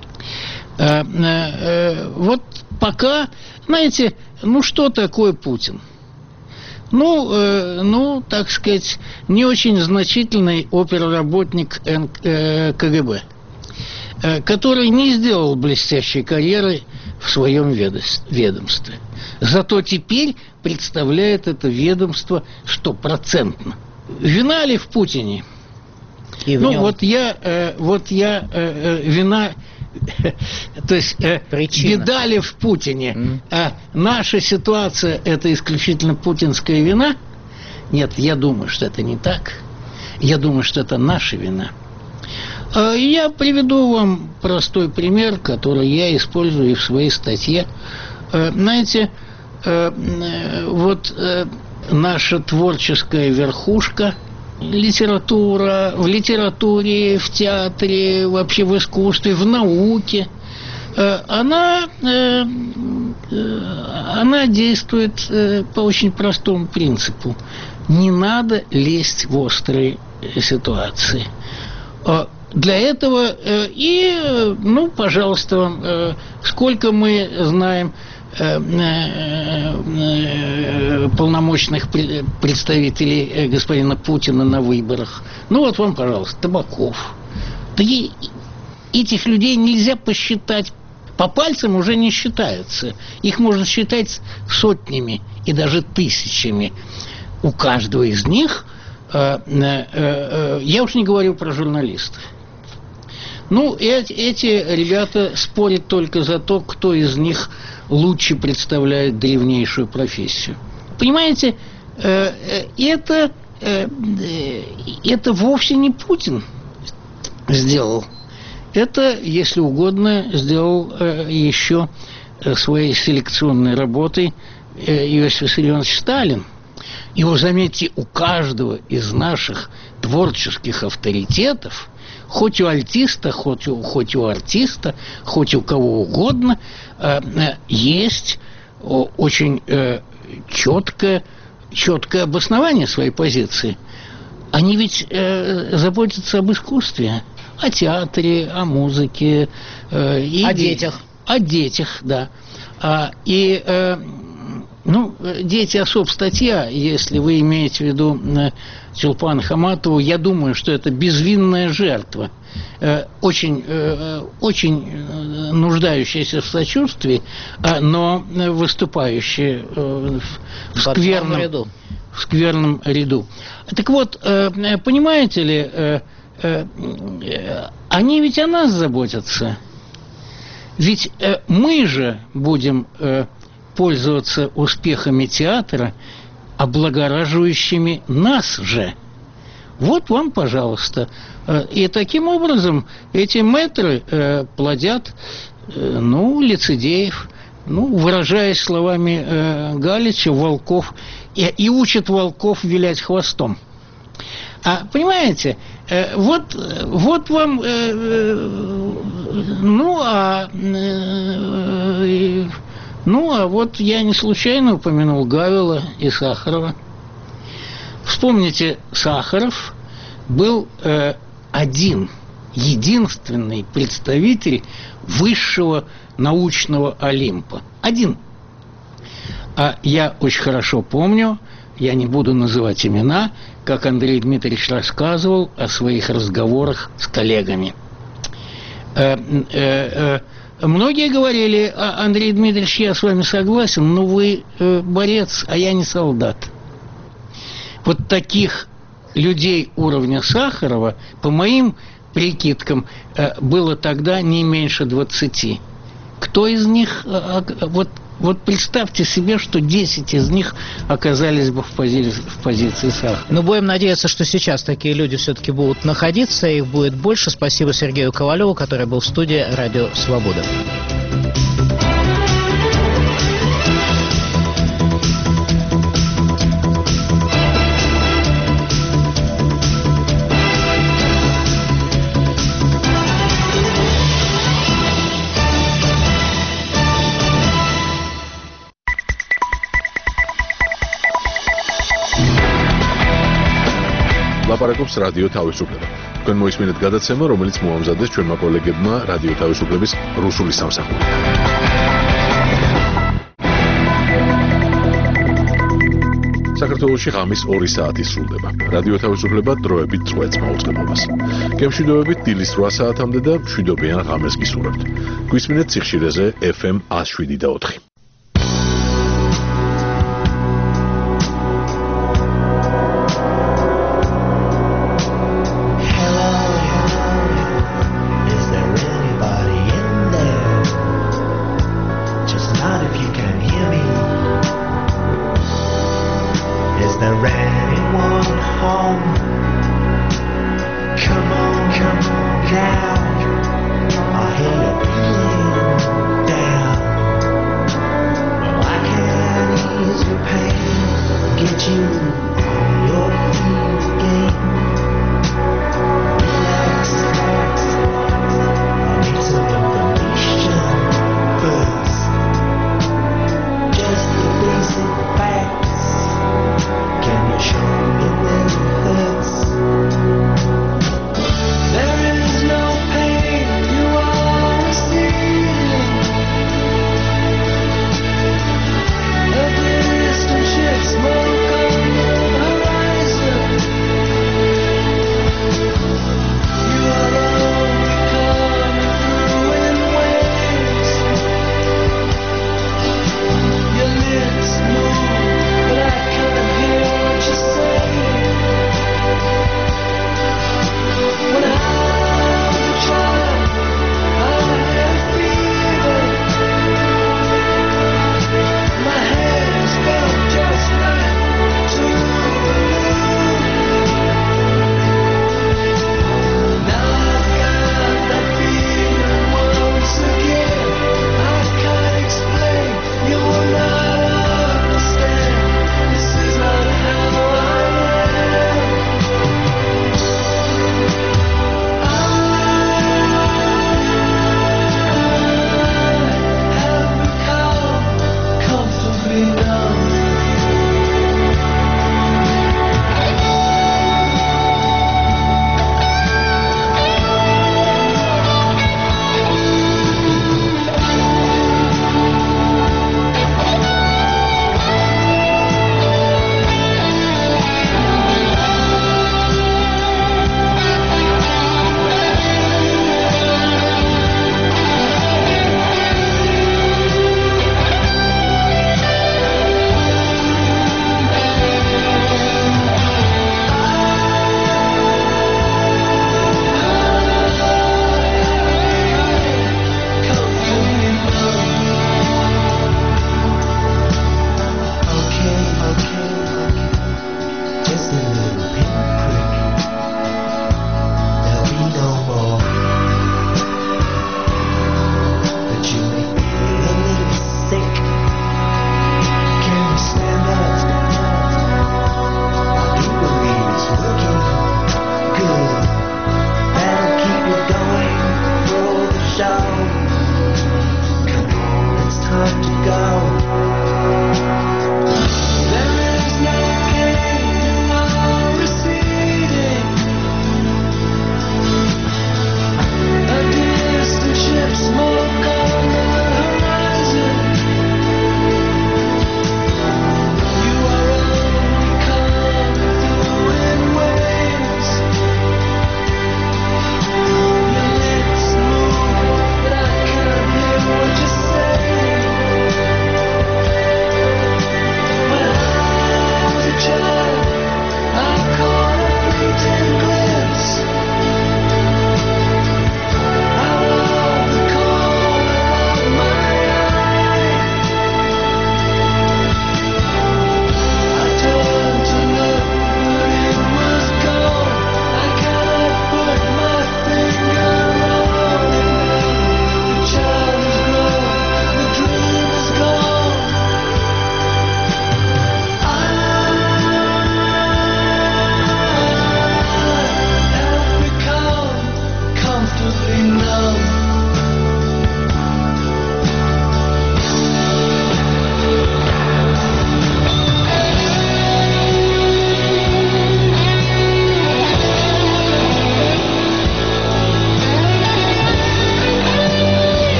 Вот пока, знаете, ну что такое Путин? Ну, ну, так сказать, не очень значительный оперработник КГБ, который не сделал блестящей карьеры в своем ведомстве. Зато теперь представляет это ведомство стопроцентно. Вина ли в Путине? И в ну, нем. вот я, э, вот я э, вина, то есть э, беда ли в Путине? Mm. А наша ситуация – это исключительно путинская вина? Нет, я думаю, что это не так. Я думаю, что это наша вина. Я приведу вам простой пример, который я использую и в своей статье. Знаете, вот наша творческая верхушка, литература, в литературе, в театре, вообще в искусстве, в науке, она, она действует по очень простому принципу. Не надо лезть в острые ситуации. Для этого и, ну, пожалуйста, сколько мы знаем полномочных представителей господина Путина на выборах. Ну, вот вам, пожалуйста, Табаков. Да и этих людей нельзя посчитать. По пальцам уже не считаются. Их можно считать сотнями и даже тысячами. У каждого из них, я уж не говорю про журналистов. Ну, эти, эти ребята спорят только за то, кто из них лучше представляет древнейшую профессию. Понимаете, это, это вовсе не Путин сделал. Это, если угодно, сделал еще своей селекционной работой Иосиф Виссарионович Сталин. И вы заметьте, у каждого из наших творческих авторитетов, хоть у альтиста, хоть у, хоть у артиста, хоть у кого угодно, есть очень четкое, четкое обоснование своей позиции. Они ведь заботятся об искусстве, о театре, о музыке. И, о детях. О детях, да. И... Ну, «Дети» особ статья, если вы имеете в виду Чулпана Хаматову, я думаю, что это безвинная жертва, очень, очень нуждающаяся в сочувствии, но выступающая в скверном ряду. В скверном ряду. Так вот, понимаете ли, они ведь о нас заботятся. Ведь мы же будем пользоваться успехами театра, облагораживающими нас же. Вот вам, пожалуйста. И таким образом эти мэтры э, плодят, э, ну, лицедеев, ну, выражаясь словами э, Галича, волков, и, и учат волков вилять хвостом. А понимаете, э, вот, вот вам, э, э, ну, а... Э, Ну, а вот я не случайно упомянул Гавела и Сахарова. Вспомните, Сахаров был э, один, единственный представитель высшего научного Олимпа. Один. А я очень хорошо помню, я не буду называть имена, как Андрей Дмитриевич рассказывал о своих разговорах с коллегами. Э, э, э, Многие говорили: Андрей Дмитриевич, я с вами согласен, но вы э, борец, а я не солдат. Вот таких людей уровня Сахарова, по моим прикидкам, э, было тогда не меньше двадцати. Кто из них... Э, вот, вот представьте себе, что десять из них оказались бы в позиции, в позиции Сахарова. Но будем надеяться, что сейчас такие люди все-таки будут находиться, их будет больше. Спасибо Сергею Ковалеву, который был в студии «Радио Свобода». ლაპარაკობს რადიო თავისუფლება. თქვენ მოისმინეთ გადაცემა, რომელიც მოამზადეს ჩვენმა კოლეგებმა რადიო თავისუფლების რუსული სამსახური. საქართველოში ღამის ორი საათი სრულდება. რადიო თავისუფლება დროებით წვეთს მაუწყებლობას. გემშვიდობებით დილის რვა საათამდე და მშვიდობიან ღამეს გისურვებთ. გვისმინეთ სიხშირეზე ეფ ემ ათს შვიდი და ოთხი.